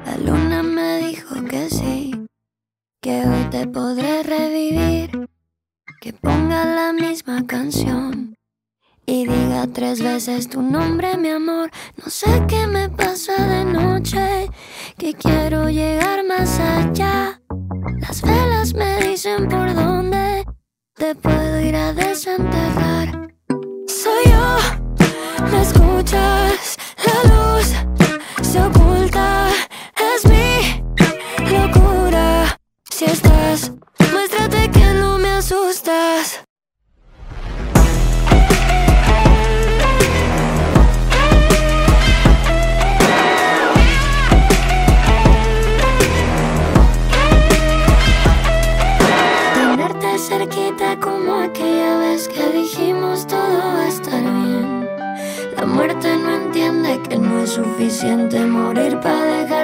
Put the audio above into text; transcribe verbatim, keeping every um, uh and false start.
La luna me dijo que sí, que hoy te podré revivir, que ponga la misma canción y diga tres veces tu nombre, mi amor. No sé qué me pasa de noche, que quiero llegar más allá. Las velas me dicen por dónde te puedo ir a desenterrar. Soy yo, ¿me escuchas? La luz se oculta, es mi locura. Si estás, muéstrate que no me asustas. Tenerte cerquita como aquella vez que dijimos todo va a estar bien. La muerte no entiende que no es suficiente morir para dejar